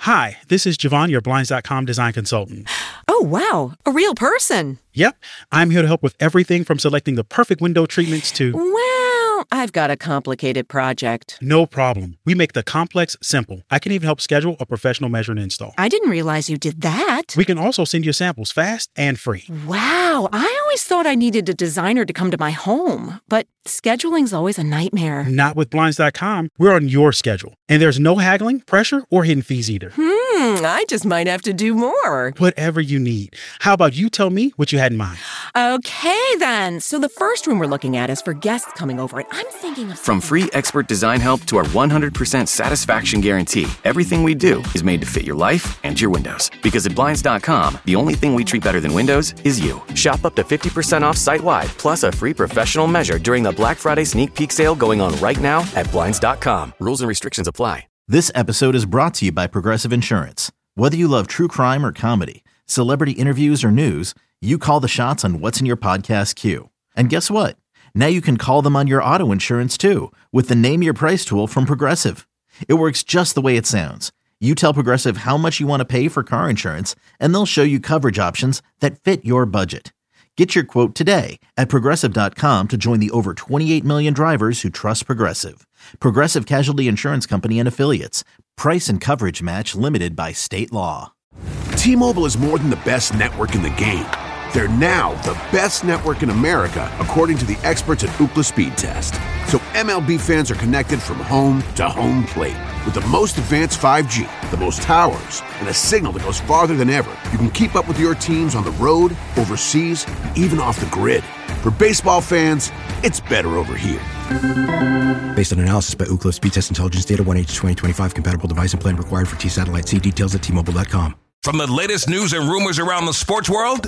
Hi, this is Javon, your Blinds.com design consultant. Oh, wow. A real person. Yep. I'm here to help with everything from selecting the perfect window treatments to... Well, I've got a complicated project. No problem. We make the complex simple. I can even help schedule a professional measure and install. I didn't realize you did that. We can also send you samples fast and free. Wow. I always thought I needed a designer to come to my home, but scheduling's always a nightmare. Not with Blinds.com. We're on your schedule. And there's no haggling, pressure, or hidden fees either. I just might have to do more. Whatever you need. How about you tell me what you had in mind? Okay, then. So the first room we're looking at is for guests coming over, and I'm thinking of... From free expert design help to our 100% satisfaction guarantee, everything we do is made to fit your life and your windows. Because at Blinds.com, the only thing we treat better than windows is you. Shop up to 50% off site-wide, plus a free professional measure during the Black Friday sneak peek sale going on right now at Blinds.com. Rules and restrictions apply. This episode is brought to you by Progressive Insurance. Whether you love true crime or comedy, celebrity interviews or news, you call the shots on what's in your podcast queue. And guess what? Now you can call them on your auto insurance too with the Name Your Price tool from Progressive. It works just the way it sounds. You tell Progressive how much you want to pay for car insurance, and they'll show you coverage options that fit your budget. Get your quote today at Progressive.com to join the over 28 million drivers who trust Progressive. Progressive Casualty Insurance Company and Affiliates. Price and coverage match limited by state law. T-Mobile is more than the best network in the game. They're now the best network in America, according to the experts at Ookla Speed Test. So MLB fans are connected from home to home plate. With the most advanced 5G, the most towers, and a signal that goes farther than ever, you can keep up with your teams on the road, overseas, and even off the grid. For baseball fans, it's better over here. Based on analysis by Ookla Speed Test Intelligence Data, 1H2025 compatible device and plan required for T-Satellite. See details at T-Mobile.com. From the latest news and rumors around the sports world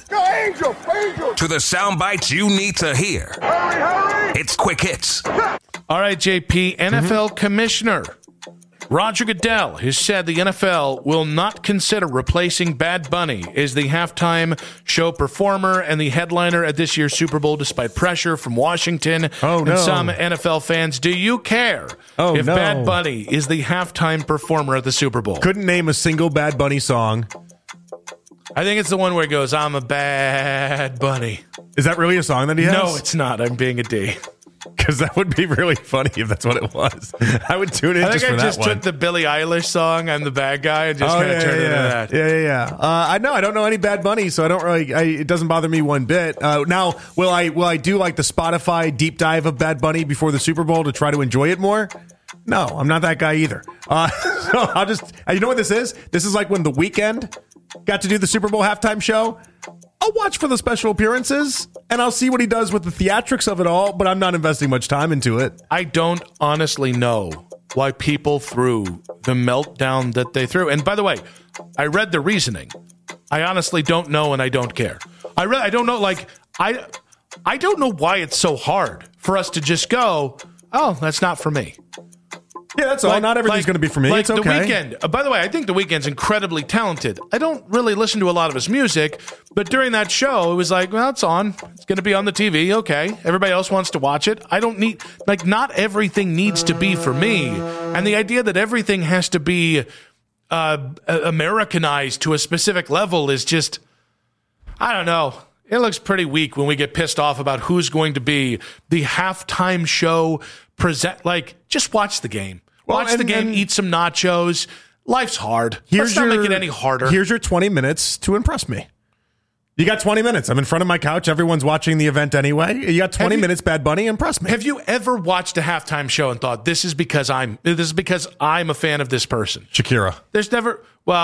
to the sound bites you need to hear. Hurry! It's Quick Hits. All right, JP, NFL Commissioner Roger Goodell has said the NFL will not consider replacing Bad Bunny as the halftime show performer and the headliner at this year's Super Bowl, despite pressure from Washington and some NFL fans. Do you care if Bad Bunny is the halftime performer at the Super Bowl? Couldn't name a single Bad Bunny song. I think it's the one where it goes, I'm a bad bunny. Is that really a song that he has? No, it's not. I'm being a D. Because that would be really funny if that's what it was. I would tune in just for that one. I think I just took the Billie Eilish song, I'm the bad guy, and just kind of turned it into that. Yeah. I don't know any Bad Bunny, so I don't really. It doesn't bother me one bit. Now, will I do like the Spotify deep dive of Bad Bunny before the Super Bowl to try to enjoy it more? No, I'm not that guy either. So I'll just. You know what this is? This is like when The Weeknd got to do the Super Bowl halftime show. I'll watch for the special appearances, and I'll see what he does with the theatrics of it all, but I'm not investing much time into it. I don't honestly know why people threw the meltdown that they threw. And by the way, I read the reasoning. I honestly don't know, and I don't care. I don't know, I don't know why it's so hard for us to just go, oh, that's not for me. Yeah, that's all. Not everything's going to be for me. It's okay. The Weeknd. By the way, I think The Weeknd's incredibly talented. I don't really listen to a lot of his music, but during that show, it was like, well, it's on. It's going to be on the TV. Okay. Everybody else wants to watch it. I don't need, not everything needs to be for me. And the idea that everything has to be Americanized to a specific level is just, I don't know. It looks pretty weak when we get pissed off about who's going to be the halftime show present. Just watch the game. Watch the game, eat some nachos. Life's hard. Let's not make it any harder. Here's your 20 minutes to impress me. You got 20 minutes. I'm in front of my couch. Everyone's watching the event anyway. You got 20 minutes, Bad Bunny. Impress me. Have you ever watched a halftime show and thought, this is because I'm a fan of this person? Shakira. There's never,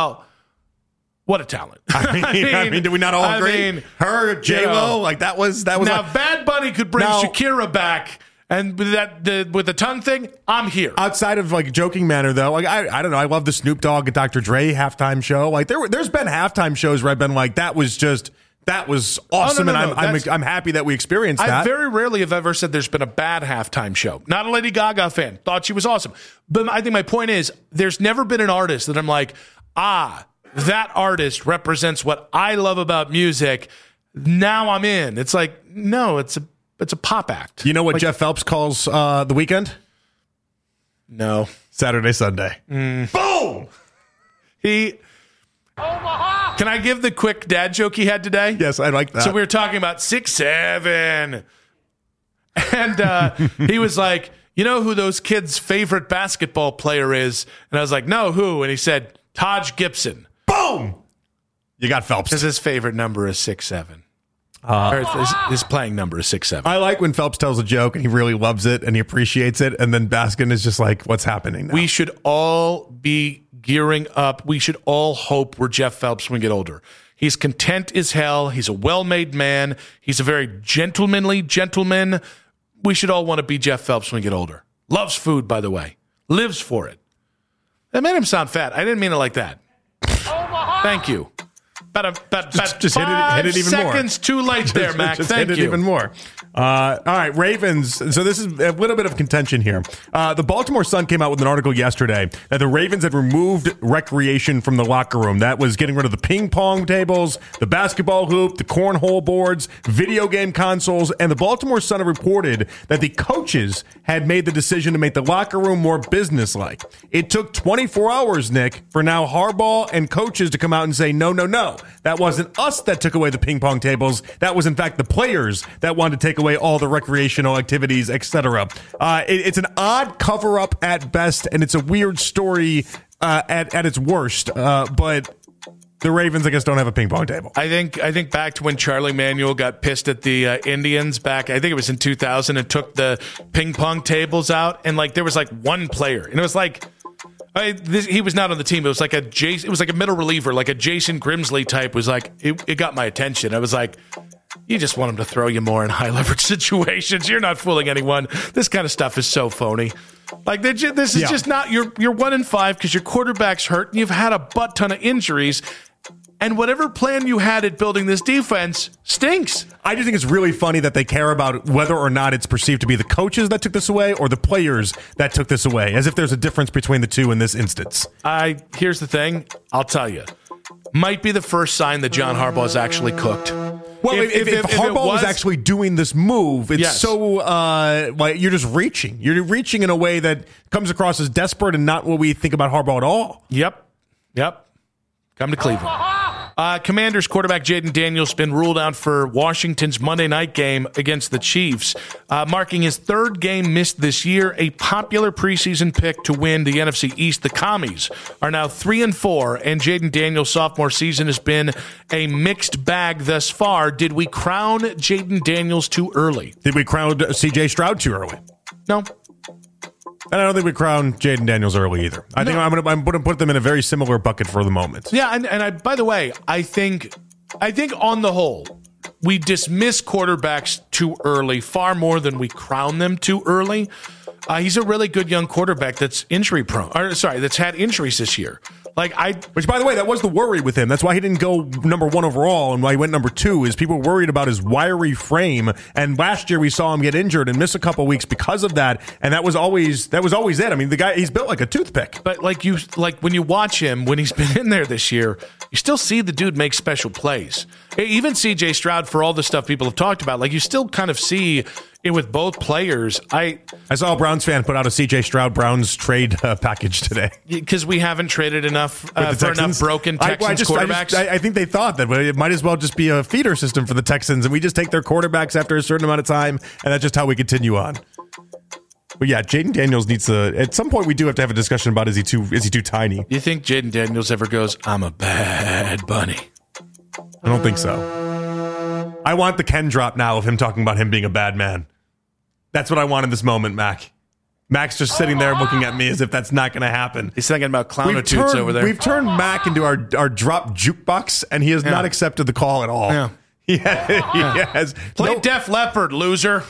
what a talent. I mean, did we not all agree? Her, J-Lo, that was now, Bad Bunny could bring Shakira back. And with the tongue thing, I'm here. Outside of joking manner though, I don't know. I love the Snoop Dogg and Dr. Dre halftime show. There's been halftime shows where I've been like, that was awesome, and I'm happy that we experienced that. I very rarely have ever said there's been a bad halftime show. Not a Lady Gaga fan. Thought she was awesome. But I think my point is, there's never been an artist that I'm like, that artist represents what I love about music. Now I'm in. It's like, no, it's a pop act. You know what Jeff Phelps calls The Weeknd? No. Saturday, Sunday. Boom! Can I give the quick dad joke he had today? Yes, I like that. So we were talking about 6'7", and he was like, "You know who those kids' favorite basketball player is?" And I was like, "No, who?" And he said, "Taj Gibson." Boom! You got Phelps. Because his favorite number is 6'7". His playing number is 6'7". I like when Phelps tells a joke and he really loves it and he appreciates it, and then Baskin is just like, what's happening now? We should all be gearing up. We should all hope we're Jeff Phelps when we get older. He's content as hell. He's a well-made man. He's a very gentlemanly gentleman. We should all want to be Jeff Phelps when we get older. Loves food, by the way. Lives for it. That made him sound fat. I didn't mean it like that. Thank you. Just hit it even more. Seconds too late there, Mac. Thank you. Hit it even more. All right, Ravens. So this is a little bit of contention here. The Baltimore Sun came out with an article yesterday that the Ravens had removed recreation from the locker room. That was getting rid of the ping pong tables, the basketball hoop, the cornhole boards, video game consoles, and the Baltimore Sun have reported that the coaches had made the decision to make the locker room more businesslike. It took 24 hours, Nick, for now Harbaugh and coaches to come out and say, no. That wasn't us that took away the ping pong tables. That was, in fact, the players that wanted to take away all the recreational activities, etc. It's an odd cover-up at best, and it's a weird story at its worst. But the Ravens, I guess, don't have a ping pong table. I think back to when Charlie Manuel got pissed at the Indians back, I think it was in 2000, and took the ping pong tables out, and there was one player, and it was like, he was not on the team. It was like a middle reliever, like a Jason Grimsley type. Was like it got my attention. I was like, you just want him to throw you more in high leverage situations. You're not fooling anyone. This kind of stuff is so phony. This is just not. You're 1-5 because your quarterback's hurt and you've had a butt ton of injuries. And whatever plan you had at building this defense stinks. I just think it's really funny that they care about whether or not it's perceived to be the coaches that took this away or the players that took this away, as if there's a difference between the two in this instance. Here's the thing. I'll tell you. Might be the first sign that John Harbaugh is actually cooked. Well, if Harbaugh was actually doing this move, it's so you're just reaching. You're reaching in a way that comes across as desperate and not what we think about Harbaugh at all. Yep. Come to Cleveland. Commanders quarterback Jaden Daniels been ruled out for Washington's Monday night game against the Chiefs, marking his third game missed this year. A popular preseason pick to win the NFC East, the Commies are now 3-4, and Jaden Daniels' sophomore season has been a mixed bag thus far. Did we crown Jaden Daniels too early? Did we crown C.J. Stroud too early? No. And I don't think we crown Jaden Daniels early either. I think I'm going to put them in a very similar bucket for the moment. Yeah, and I, by the way, I think on the whole, we dismiss quarterbacks too early far more than we crown them too early. He's a really good young quarterback that's injury prone. That's had injuries this year. Which, by the way, that was the worry with him. That's why he didn't go number 1 overall, and why he went number 2. Is people were worried about his wiry frame. And last year we saw him get injured and miss a couple weeks because of that. And that was always it. I mean, the guy, he's built like a toothpick. But when you watch him when he's been in there this year, you still see the dude make special plays. Even C.J. Stroud, for all the stuff people have talked about, you still kind of see it with both players. I saw a Browns fan put out a C.J. Stroud Browns trade package today. Because we haven't traded enough for enough broken Texans quarterbacks. I think they thought that it might as well just be a feeder system for the Texans, and we just take their quarterbacks after a certain amount of time, and that's just how we continue on. But yeah, Jaden Daniels needs to. At some point, we do have to have a discussion about is he too tiny? You think Jaden Daniels ever goes, "I'm a bad bunny"? I don't think so. I want the Ken drop now of him talking about him being a bad man. That's what I want in this moment, Mac. Mac's just sitting there looking at me as if that's not going to happen. He's thinking about clownitudes over there. We've turned Mac into our drop jukebox, and he has not accepted the call at all. Yeah. He has. Play Def Leppard, loser.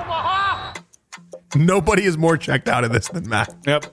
Nobody is more checked out of this than Mac. Yep.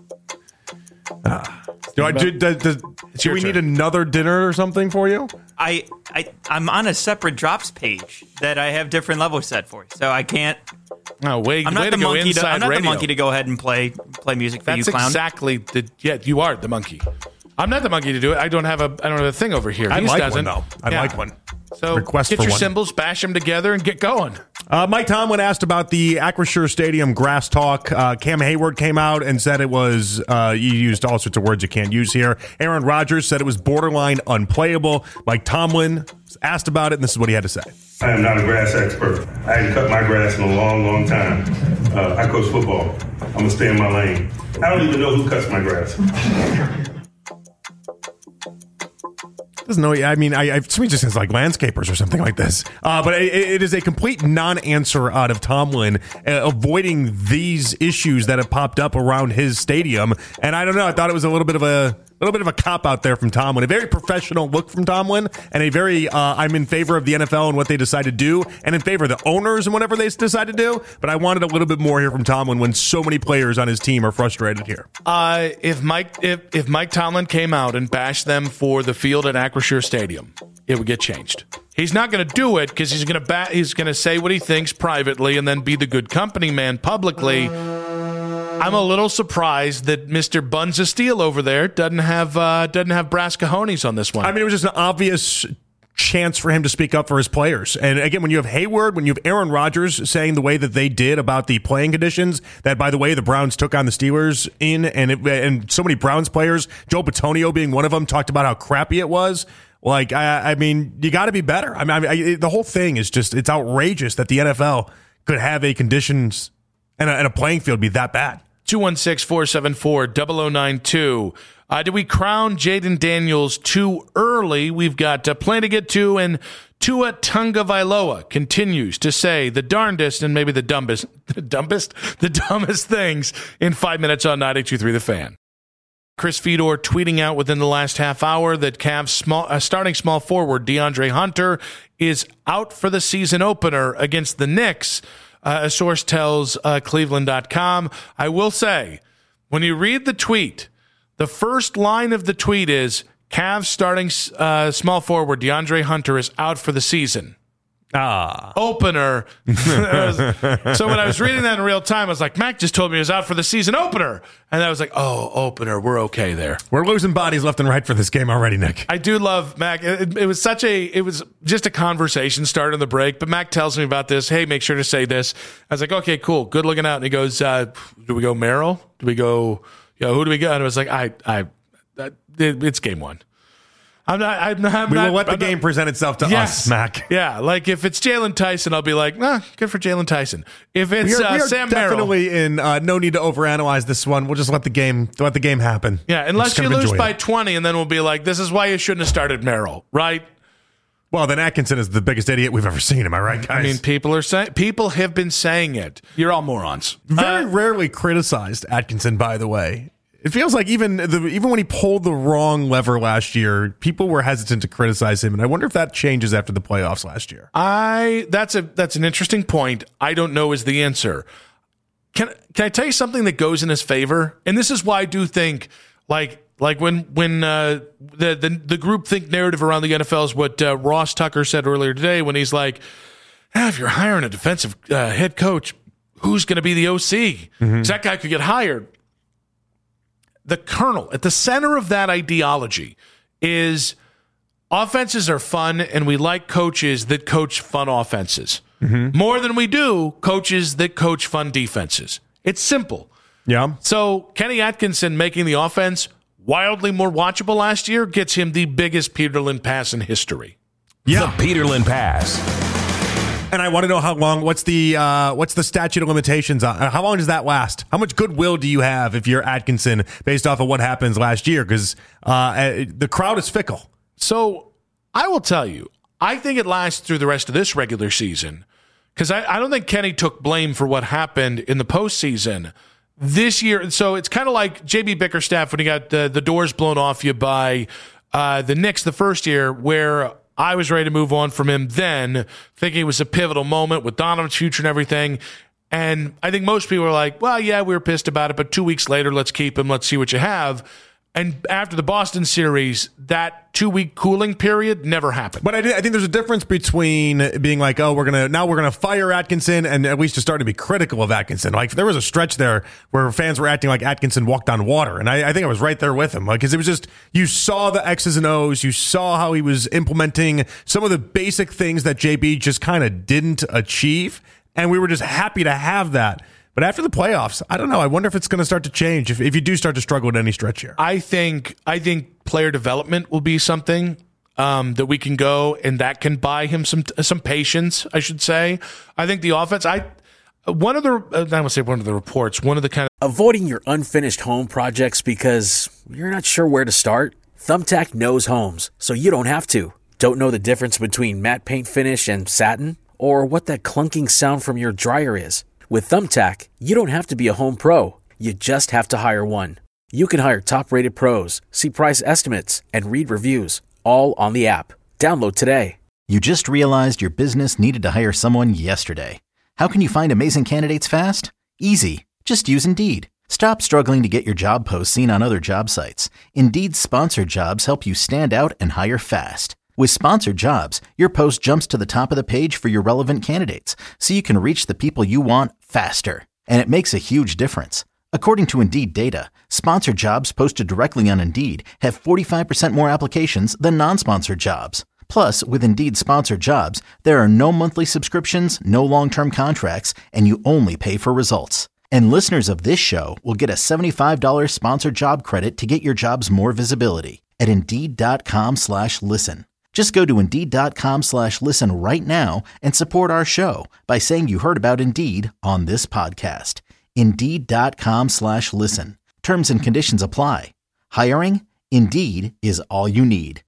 Do we need another dinner or something for you? I'm on a separate drops page that I have different levels set for, so I can't. No, I'm not the monkey to go ahead and play music for you, clown. Exactly. You are the monkey. I'm not the monkey to do it. I don't have a thing over here. I'd like one, though. I'd like one. So request get for your one. cymbals, bash them together, and get going. Mike Tomlin asked about the Acrisure Stadium grass talk. Cam Hayward came out and said it was, you used all sorts of words you can't use here. Aaron Rodgers said it was borderline unplayable. Mike Tomlin asked about it, and this is what he had to say. I am not a grass expert. I hadn't cut my grass in a long, long time. I coach football. I'm going to stay in my lane. I don't even know who cuts my grass. Doesn't know. I mean, to me, it just says like landscapers or something like this. But it is a complete non-answer out of Tomlin, avoiding these issues that have popped up around his stadium. And I don't know. I thought it was a little bit of a cop out there from Tomlin. A very professional look from Tomlin, and a very I'm in favor of the NFL and what they decide to do, and in favor of the owners and whatever they decide to do. But I wanted a little bit more here from Tomlin when so many players on his team are frustrated here. If Mike Tomlin came out and bashed them for the field at Acrisure Stadium, it would get changed. He's not going to do it because he's going to say what he thinks privately and then be the good company man publicly. I'm a little surprised that Mr. Buns of Steel over there doesn't have brass cojones on this one. I mean, it was just an obvious chance for him to speak up for his players. And again, when you have Hayward, when you have Aaron Rodgers saying the way that they did about the playing conditions, that, by the way, the Browns took on the Steelers in, and so many Browns players, Joe Bitonio being one of them, talked about how crappy it was. Like, I mean, you got to be better. I mean, the whole thing is just, it's outrageous that the NFL could have a conditions and a playing field be that bad. 216-474-0092. Did we crown Jaden Daniels too early? We've got plenty to get to, and Tua Tagovailoa continues to say the darndest and maybe the dumbest things in 5 minutes on 92.3 The Fan. Chris Fedor tweeting out within the last half hour that Cavs starting small forward DeAndre Hunter is out for the season opener against the Knicks. A source tells Cleveland.com. I will say, when you read the tweet, the first line of the tweet is, Cavs starting small forward DeAndre Hunter is out for the season. Opener. So when I was reading that in real time, I was like, Mac just told me he was out for the season opener. And I was like, oh, opener. We're okay there. We're losing bodies left and right for this game already, Nick. I do love Mac. It was just a conversation started in the break, but Mac tells me about this. Hey, make sure to say this. I was like, okay, cool. Good looking out. And he goes, do we go Merrill? Do we go, who do we go? And I was like, it's game one. We will let the game present itself to us, Mac. Yeah, like if it's Jalen Tyson, I'll be like, good for Jalen Tyson. If it's we are Sam Merrill, definitely in no need to overanalyze this one. We'll just let the game happen. Yeah, unless you lose by 20, and then we'll be like, this is why you shouldn't have started Merrill, right? Well, then Atkinson is the biggest idiot we've ever seen. Am I right, guys? I mean, people have been saying it. You're all morons. Very rarely criticized Atkinson, by the way. It feels like even when he pulled the wrong lever last year, people were hesitant to criticize him, and I wonder if that changes after the playoffs last year. That's an interesting point. I don't know is the answer. Can I tell you something that goes in his favor? And this is why I do think like when the groupthink narrative around the NFL is what Ross Tucker said earlier today when he's like, if you're hiring a defensive head coach, who's going to be the OC? Because that guy could get hired. The kernel at the center of that ideology is offenses are fun, and we like coaches that coach fun offenses more than we do coaches that coach fun defenses. It's simple. Yeah. So Kenny Atkinson making the offense wildly more watchable last year gets him the biggest Peterlin pass in history. Yeah. The Peterlin pass. And I want to know how long. What's the statute of limitations on? How long does that last? How much goodwill do you have if you're Atkinson based off of what happens last year? Because the crowd is fickle. So I will tell you, I think it lasts through the rest of this regular season because I don't think Kenny took blame for what happened in the postseason this year. So it's kind of like J.B. Bickerstaff when he got the doors blown off you by the Knicks the first year, where I was ready to move on from him then, thinking it was a pivotal moment with Donovan's future and everything. And I think most people were like, well, yeah, we were pissed about it, but 2 weeks later, let's keep him. Let's see what you have. And after the Boston series, that 2-week cooling period never happened. But I think there's a difference between being like, oh, we're gonna fire Atkinson, and at least to start to be critical of Atkinson. Like there was a stretch there where fans were acting like Atkinson walked on water, and I think I was right there with him, because it was just, you saw the X's and O's, you saw how he was implementing some of the basic things that JB just kind of didn't achieve. and we were just happy to have that. But after the playoffs, I don't know. I wonder if it's going to start to change if you do start to struggle at any stretch here. I think player development will be something that we can go, and that can buy him some patience, I should say. I think the offense, one of the reports, one of the kind of... Avoiding your unfinished home projects because you're not sure where to start? Thumbtack knows homes, so you don't have to. Don't know the difference between matte paint finish and satin? Or what that clunking sound from your dryer is? With Thumbtack, you don't have to be a home pro. You just have to hire one. You can hire top-rated pros, see price estimates, and read reviews, all on the app. Download today. You just realized your business needed to hire someone yesterday. How can you find amazing candidates fast? Easy. Just use Indeed. Stop struggling to get your job posts seen on other job sites. Indeed's sponsored jobs help you stand out and hire fast. With sponsored jobs, your post jumps to the top of the page for your relevant candidates, so you can reach the people you want faster. And it makes a huge difference. According to Indeed data, sponsored jobs posted directly on Indeed have 45% more applications than non-sponsored jobs. Plus, with Indeed sponsored jobs, there are no monthly subscriptions, no long-term contracts, and you only pay for results. And listeners of this show will get a $75 sponsored job credit to get your jobs more visibility at Indeed.com/listen. Just go to Indeed.com/listen right now and support our show by saying you heard about Indeed on this podcast. Indeed.com/listen. Terms and conditions apply. Hiring? Indeed is all you need.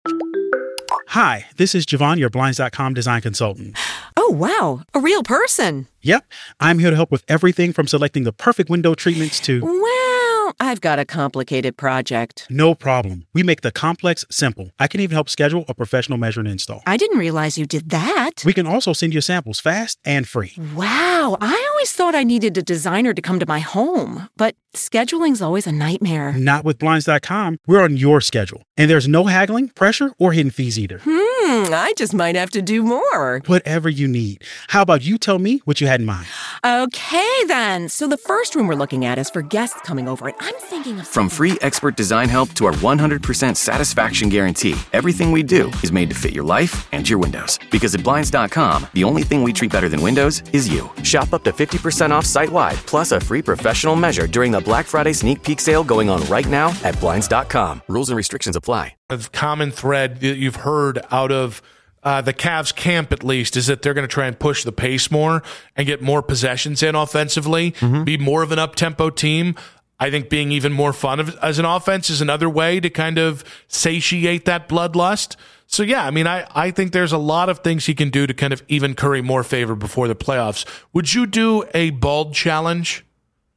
Hi, this is Javon, your Blinds.com design consultant. Oh, wow. A real person. Yep. I'm here to help with everything from selecting the perfect window treatments to... Well, I've got a complicated project. No problem. We make the complex simple. I can even help schedule a professional measure and install. I didn't realize you did that. We can also send you samples fast and free. Wow. I always thought I needed a designer to come to my home, but scheduling's always a nightmare. Not with Blinds.com. We're on your schedule. And there's no haggling, pressure, or hidden fees either. I just might have to do more. Whatever you need. How about you tell me what you had in mind? Okay, then. So the first room we're looking at is for guests coming over, and I'm thinking of... From free expert design help to our 100% satisfaction guarantee, everything we do is made to fit your life and your windows. Because at Blinds.com, the only thing we treat better than windows is you. Shop up to 50% off site-wide, plus a free professional measure during the Black Friday sneak peek sale going on right now at Blinds.com. Rules and restrictions apply. The common thread that you've heard out of the Cavs camp, at least, is that they're going to try and push the pace more and get more possessions in offensively, be more of an up-tempo team. I think being even more fun as an offense is another way to kind of satiate that bloodlust. So, yeah, I mean, I think there's a lot of things he can do to kind of even curry more favor before the playoffs. Would you do a bald challenge?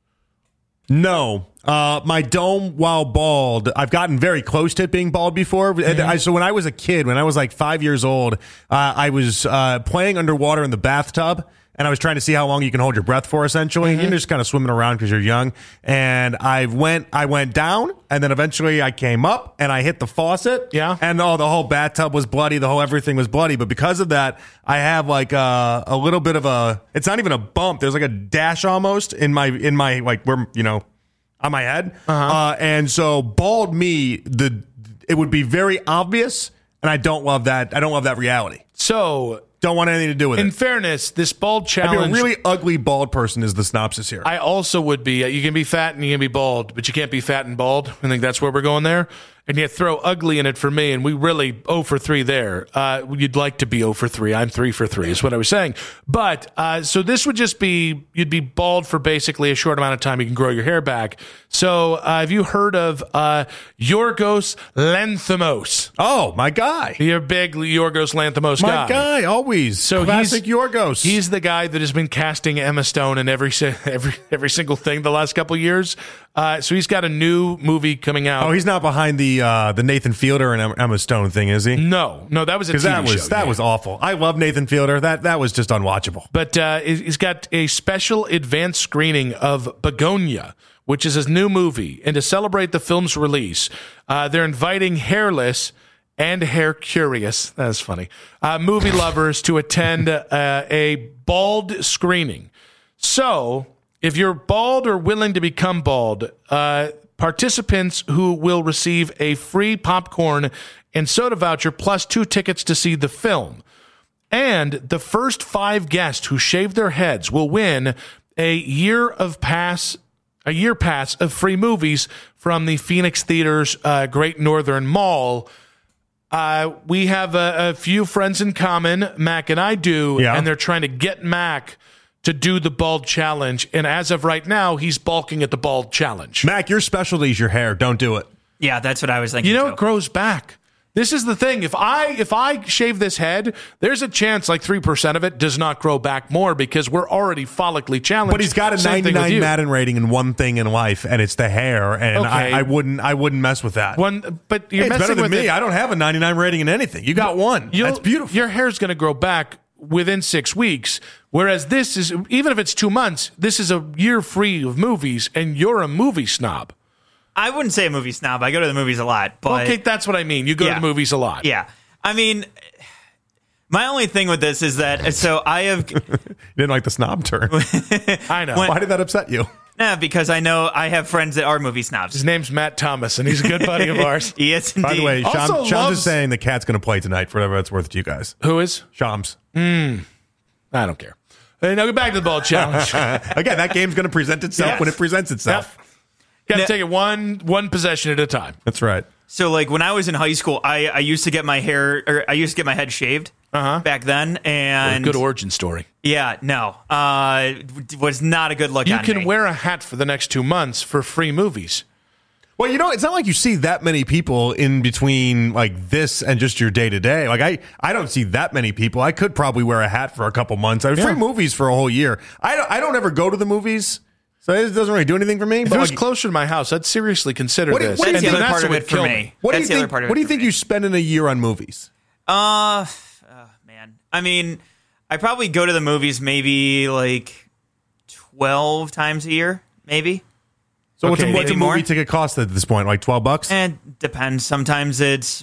No. My dome while bald, I've gotten very close to it being bald before. So when I was a kid, when I was like 5 years old, I was playing underwater in the bathtub, and I was trying to see how long you can hold your breath for, essentially. You're just kind of swimming around because you're young. And I went down, and then eventually I came up, and I hit the faucet. Yeah. And the whole bathtub was bloody. Everything was bloody. But because of that, I have like a little bit of it's not even a bump. There's like a dash almost in my like where, on my head. And so bald me, it would be very obvious, and I don't love that. I don't love that reality. So don't want anything to do with it. In fairness, this bald challenge... I'd be a really ugly bald person is the synopsis here. I also would be. You can be fat and you can be bald, but you can't be fat and bald. I think that's where we're going there. And you throw ugly in it for me, and we really 0 for 3 there. You'd like to be 0 for 3. I'm 3 for 3 is what I was saying. But so this would just be, you'd be bald for basically a short amount of time. You can grow your hair back. So have you heard of Yorgos Lanthimos? Oh, my guy. You're a big Yorgos Lanthimos guy. My guy, always. So classic Yorgos. He's the guy that has been casting Emma Stone in every single thing the last couple of years. So he's got a new movie coming out. Oh, he's not behind the Nathan Fielder and Emma Stone thing, is he? No, that was a TV show. That was awful. I love Nathan Fielder. That was just unwatchable. But he's got a special advanced screening of Begonia, which is his new movie. And to celebrate the film's release, they're inviting hairless and hair-curious, that's funny, movie lovers to attend a bald screening. So if you're bald or willing to become bald, participants who will receive a free popcorn and soda voucher plus 2 tickets to see the film. And the first 5 guests who shave their heads will win a year pass of free movies from the Phoenix Theater's Great Northern Mall. We have a few friends in common, Mac and I do, and they're trying to get Mac to do the bald challenge. And as of right now, he's balking at the bald challenge. Mac, your specialty is your hair. Don't do it. Yeah, that's what I was thinking. It grows back. This is the thing. If I shave this head, there's a chance like 3% of it does not grow back more because we're already follically challenged. But he's got a 99 Madden rating in one thing in life, and it's the hair. And Okay. I wouldn't mess with that. But you're it's messing better than with me. it. I don't have a 99 rating in anything. You got one. That's beautiful. Your hair's going to grow back within 6 weeks, whereas this is, even if it's 2 months, this is a year free of movies, and you're a movie snob. I wouldn't say a movie snob. I go to the movies a lot. But okay, that's what I mean. You go to the movies a lot. Yeah. I mean, my only thing with this is that, so I have... You didn't like the snob term. I know. Why did that upset you? Nah, because I know I have friends that are movie snobs. His name's Matt Thomas, and he's a good buddy of ours. He is indeed. By the way, Also Shams loves- is saying the cat's going to play tonight for whatever that's worth to you guys. Who is? Shams. I don't care. Hey, now get back to the ball challenge. Again, that game's going to present itself when it presents itself. Got to take it one possession at a time. That's right. So, like, when I was in high school, I used to get my head shaved back then, and Good origin story. yeah, no, was not a good look. You on can me. wear a hat for the next 2 months for free movies. Well, it's not like you see that many people in between like this and just your day to day. Like I don't see that many people. I could probably wear a hat for a couple months. I mean, free movies for a whole year. I don't ever go to the movies, so it doesn't really do anything for me. If but it was like, closer to my house, I'd seriously consider this. That's the other Vanessa part of would it for kill me. what do That's you the think? other part of What do it you for think me. you spend in a year on movies? Man. I mean, I probably go to the movies maybe like 12 times a year, maybe. So what's a maybe movie more. ticket cost at this point? Like $12? And depends. Sometimes it's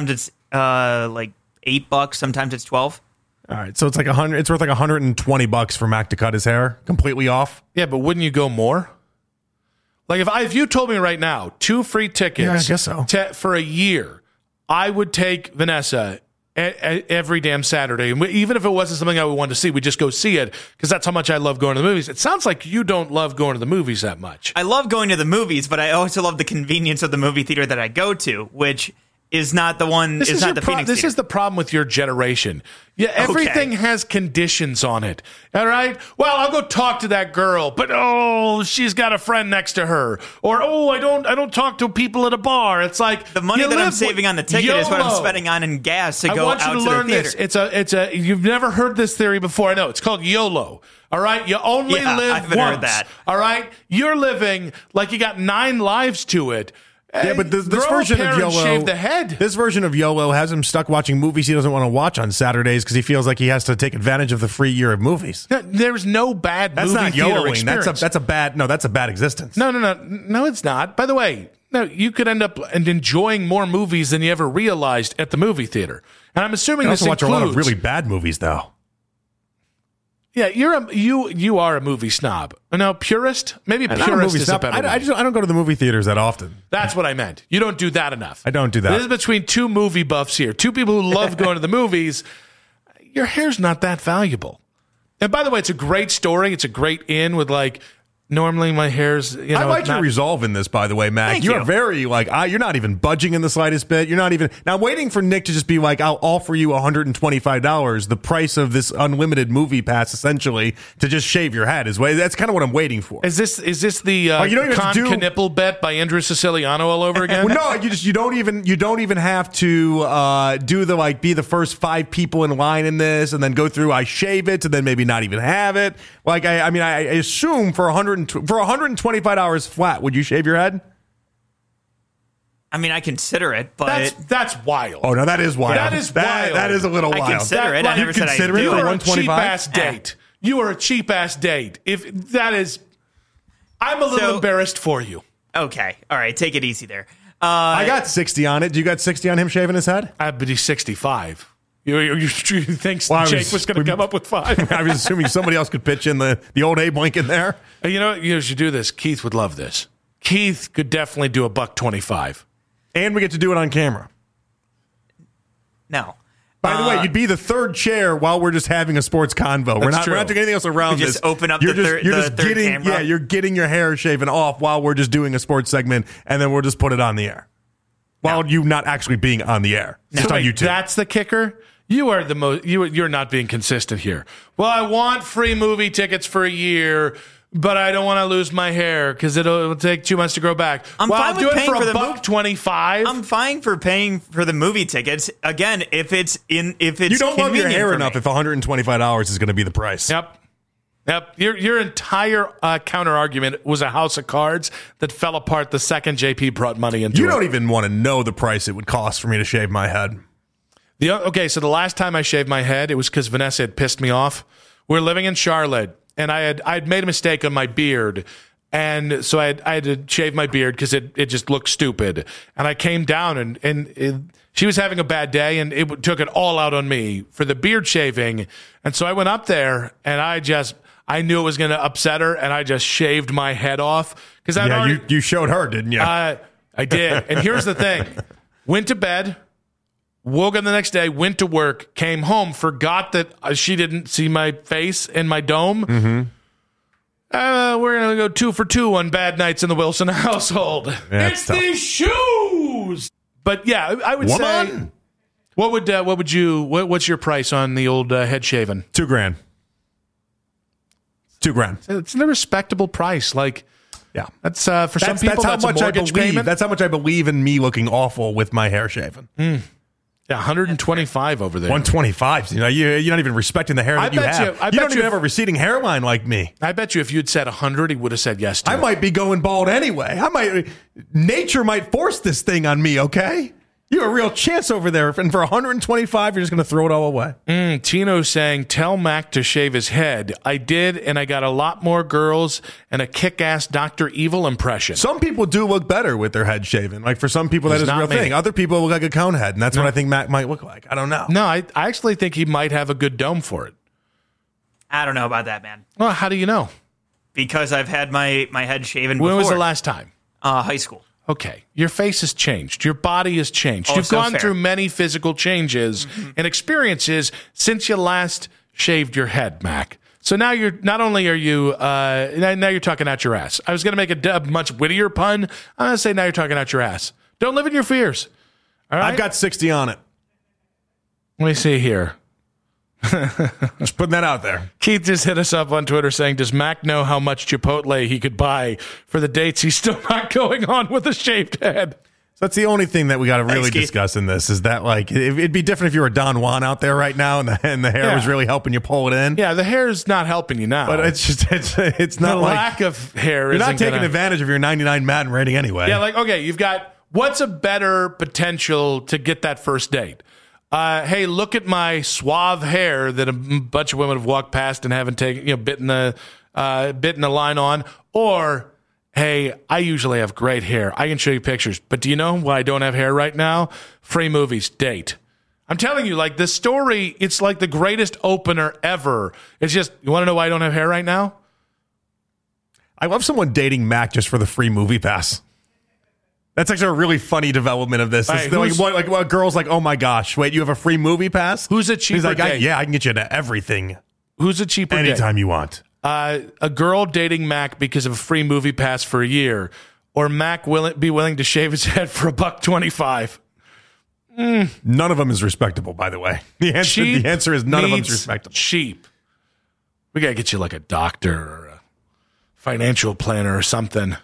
like $8. Sometimes it's 12. All right, so it's like $100. It's worth like $120 for Mac to cut his hair completely off. Yeah, but wouldn't you go more? Like if you told me right now 2 free tickets, Yeah, I guess so. for a year, I would take Vanessa every damn Saturday, and even if it wasn't something I would want to see, we'd just go see it because that's how much I love going to the movies. It sounds like you don't love going to the movies that much. I love going to the movies, but I also love the convenience of the movie theater that I go to, which is not the one. This is not the Phoenix This theater. is the problem with your generation. Yeah, everything has conditions on it. All right. Well, I'll go talk to that girl, but she's got a friend next to her, or I don't talk to people at a bar. It's like the money that I'm saving on the ticket is what I'm spending on in gas to go out to the theater. I want you to learn this. It's a. You've never heard this theory before. I know it's called YOLO. All right, you only live I haven't once. heard that. All right, you're living like you got 9 lives to it. Yeah, but this Grow a version pair of and YOLO, shave the head. This version of YOLO has him stuck watching movies he doesn't want to watch on Saturdays because he feels like he has to take advantage of the free year of movies. There's no bad That's movie not theater YOLOing. experience. That's a bad existence. No, it's not. By the way, no, you could end up enjoying more movies than you ever realized at the movie theater. And I'm assuming I this also watch includes a lot of really bad movies, though. Yeah, you are a movie snob. No, purist? Maybe I'm not purist is a snob. better I word. don't go to the movie theaters that often. That's what I meant. You don't do that enough. I don't do that. This is between 2 movie buffs here. 2 people who love going to the movies. Your hair's not that valuable. And by the way, it's a great story. It's a great in with like, normally my hair's, I like your resolve in this, by the way, Mac. Thank You're you. very you're not even budging in the slightest bit. You're not even now waiting for Nick to just be like, I'll offer you $125, the price of this unlimited movie pass, essentially, to just shave your head. That's kind of what I'm waiting for. Is this the you don't even Con do- Knipple bet by Andrew Siciliano all over again? Well, no, you don't even have to do the be the first 5 people in line in this, and then go through. I shave it, and then maybe not even have it. Like I assume for $125 flat, would you shave your head? I mean, I consider it, but that's wild. Oh no, that is wild. That is wild. That is a little I wild. consider it. I never said I consider do it it. for You are a cheap 125? ass date. You are a cheap ass date. If that is, I'm a little So- embarrassed for you. okay. All right, take it easy there. I got 60 on it. Do you got 60 on him shaving his head? But he's 65. You think Well, Jake was going to come up with 5? I was assuming somebody else could pitch in the old Abe Lincoln there. You know, you should do this. Keith would love this. Keith could definitely do $125. And we get to do it on camera. No. By the way, you'd be the third chair while we're just having a sports convo. We're not doing anything else around You this. just open up the third camera. Yeah, you're getting your hair shaven off while we're just doing a sports segment, and then we'll just put it on the air. While you not actually being on the air. Just on YouTube. That's the kicker? You are the most. You're not being consistent here. Well, I want free movie tickets for a year, but I don't want to lose my hair because it'll take 2 months to grow back. I'm fine I'll do with it paying for for the $1.25. I'm fine for paying for the movie tickets again if it's you don't love your hair enough if $125 is going to be the price. Yep. Your entire counter argument was a house of cards that fell apart the second JP brought money into it. You don't even want to know the price it would cost for me to shave my head. So the last time I shaved my head, it was because Vanessa had pissed me off. We were living in Charlotte, and I'd made a mistake on my beard, and so I had to shave my beard because it just looked stupid. And I came down, and she was having a bad day, and it took it all out on me for the beard shaving. And so I went up there, and I knew it was going to upset her, and I just shaved my head off. You showed her, didn't you? I did. And here's the thing. Went to bed, woke up the next day, went to work, came home, forgot that she didn't see my face and my dome. Mm-hmm. We're going to go 2 for 2 on bad nights in the Wilson household. Yeah, it's these shoes! But yeah, I would say... What's your price on the old head shaving? $2,000. $2,000. It's a respectable price. Yeah, that's for some people. That's a mortgage payment. That's how much I believe in me looking awful with my hair shaven. Yeah, 125 over there. 125. You're not even respecting the hair that you have. You don't even have a receding hairline like me. I bet you if you'd said 100, he would have said yes to I it. might be going bald anyway. Nature might force this thing on me. Okay. You have a real chance over there. And for 125, you're just going to throw it all away. Tino's saying, tell Mac to shave his head. I did, and I got a lot more girls and a kick-ass Dr. Evil impression. Some people do look better with their head shaven. Like, for some people, that is a real thing. Other people look like a cone head, and that's what I think Mac might look like. I don't know. No, I actually think he might have a good dome for it. I don't know about that, man. Well, how do you know? Because I've had my head shaven before. When was the last time? High school. Okay, your face has changed. Your body has changed. Oh, You've so gone fair. through many physical changes and experiences since you last shaved your head, Mac. So now you're not only are you now you're talking out your ass. I was going to make a much wittier pun. I'm going to say now you're talking out your ass. Don't live in your fears. All right? I've got 60 on it. Let me see here. Just putting that out there. Keith just hit us up on Twitter saying, does Mac know how much Chipotle he could buy for the dates he's still not going on with a shaved head? So that's the only thing that we got to really discuss in this is that, like, it'd be different if you were Don Juan out there right now and the hair was really helping you pull it in. Yeah, the hair's not helping you now. But it's just, it's not the like. lack of hair You're not isn't taking gonna- advantage of your 99 Madden rating anyway. Yeah, like, okay, you've got, what's a better potential to get that first date? Hey, look at my suave hair that a bunch of women have walked past and haven't taken, bitten the line on. Or, hey, I usually have great hair. I can show you pictures. But do you know why I don't have hair right now? Free movies, date. I'm telling you, like, the story, it's like the greatest opener ever. It's just, you want to know why I don't have hair right now? I love someone dating Mac just for the free movie pass. That's actually a really funny development of this. Right, Like, girls like, oh my gosh, wait, you have a free movie pass? Who's a cheaper He's like, date? I can get you to everything. Who's a cheaper date? Anytime you want. A girl dating Mac because of a free movie pass for a year, or Mac be willing to shave his head for $1.25. None of them is respectable, by the way. The answer is none of them is respectable. Cheap. We got to get you like a doctor or a financial planner or something.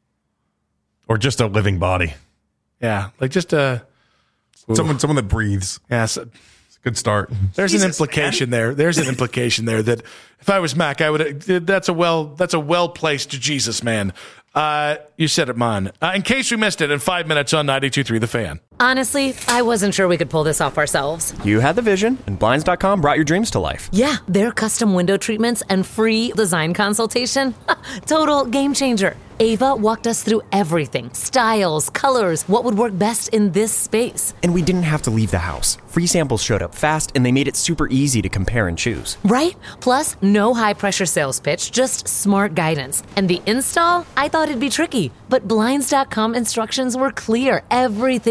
Or just a living body. Yeah, like just a... Someone that breathes. Yeah, it's a good start. There's an implication there. There's an implication there that if I was Mac, I would. That's a well-placed Jesus man. You said it, man. In case we missed it, in 5 minutes on 92.3 The Fan. Honestly, I wasn't sure we could pull this off ourselves. You had the vision, and Blinds.com brought your dreams to life. Yeah, their custom window treatments and free design consultation. Total game changer. Ava walked us through everything. Styles, colors, what would work best in this space. And we didn't have to leave the house. Free samples showed up fast, and they made it super easy to compare and choose. Right? Plus, no high-pressure sales pitch, just smart guidance. And the install? I thought it'd be tricky, but Blinds.com instructions were clear. Everything fits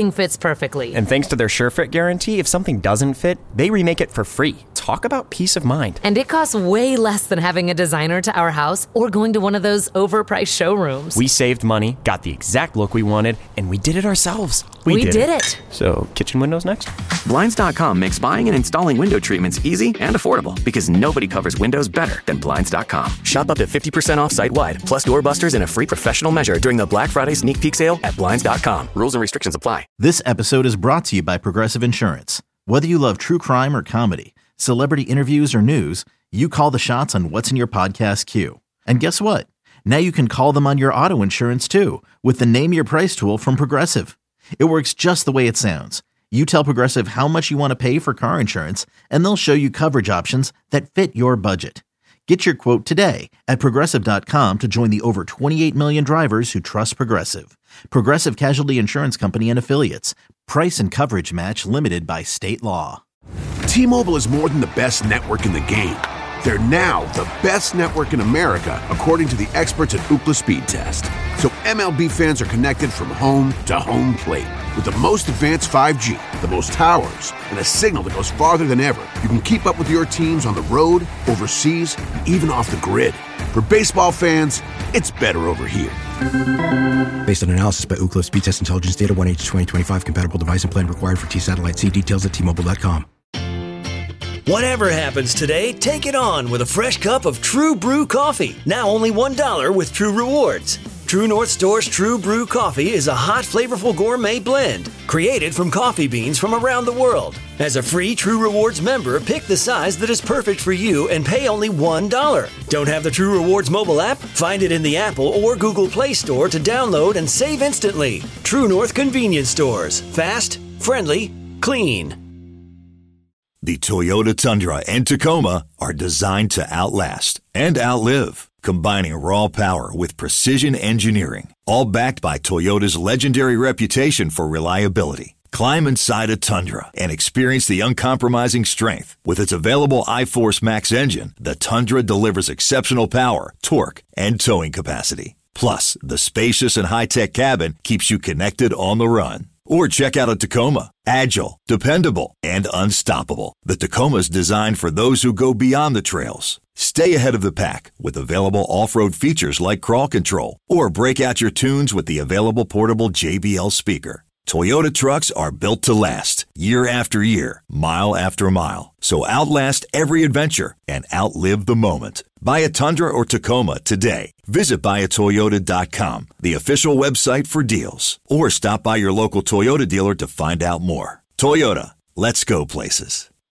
perfectly. And thanks to their SureFit guarantee, if something doesn't fit, they remake it for free. Talk about peace of mind. And it costs way less than having a designer to our house or going to one of those overpriced showrooms. We saved money, got the exact look we wanted, and we did it ourselves. We did it. So, kitchen windows next? Blinds.com makes buying and installing window treatments easy and affordable because nobody covers windows better than Blinds.com. Shop up to 50% off site-wide, plus doorbusters and a free professional measure during the Black Friday sneak peek sale at Blinds.com. Rules and restrictions apply. This episode is brought to you by Progressive Insurance. Whether you love true crime or comedy, celebrity interviews or news, you call the shots on what's in your podcast queue. And guess what? Now you can call them on your auto insurance too with the Name Your Price tool from Progressive. It works just the way it sounds. You tell Progressive how much you want to pay for car insurance, and they'll show you coverage options that fit your budget. Get your quote today at Progressive.com to join the over 28 million drivers who trust Progressive. Progressive Casualty Insurance Company and Affiliates. Price and coverage match limited by state law. T-Mobile is more than the best network in the game. They're now the best network in America, according to the experts at Ookla Speed Test. So MLB fans are connected from home to home plate. With the most advanced 5G, the most towers, and a signal that goes farther than ever, you can keep up with your teams on the road, overseas, and even off the grid. For baseball fans, it's better over here. Based on analysis by Ookla Speed Test Intelligence Data 1H2025 compatible device and plan required for T-Satellite. See details at T-Mobile.com. Whatever happens today, take it on with a fresh cup of True Brew coffee. Now only $1 with True Rewards. True North Store's True Brew coffee is a hot, flavorful gourmet blend created from coffee beans from around the world. As a free True Rewards member, pick the size that is perfect for you and pay only $1. Don't have the True Rewards mobile app? Find it in the Apple or Google Play Store to download and save instantly. True North Convenience Stores. Fast, friendly, clean. The Toyota Tundra and Tacoma are designed to outlast and outlive, combining raw power with precision engineering, all backed by Toyota's legendary reputation for reliability. Climb inside a Tundra and experience the uncompromising strength. With its available iForce Max engine, the Tundra delivers exceptional power, torque, and towing capacity. Plus, the spacious and high-tech cabin keeps you connected on the run. Or check out a Tacoma. Agile, dependable, and unstoppable. The Tacoma's designed for those who go beyond the trails. Stay ahead of the pack with available off-road features like crawl control. Or break out your tunes with the available portable JBL speaker. Toyota trucks are built to last, year after year, mile after mile. So outlast every adventure and outlive the moment. Buy a Tundra or Tacoma today. Visit buyatoyota.com, the official website for deals. Or stop by your local Toyota dealer to find out more. Toyota, let's go places.